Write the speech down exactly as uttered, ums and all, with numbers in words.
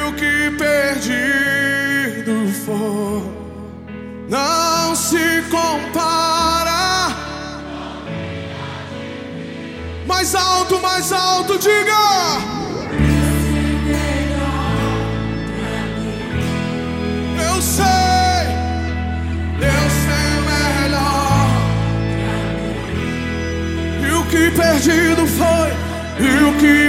o que perdido for não se compara. Mais alto, mais alto, diga. Eu sei, eu sei melhor. E o que perdido foi, e o que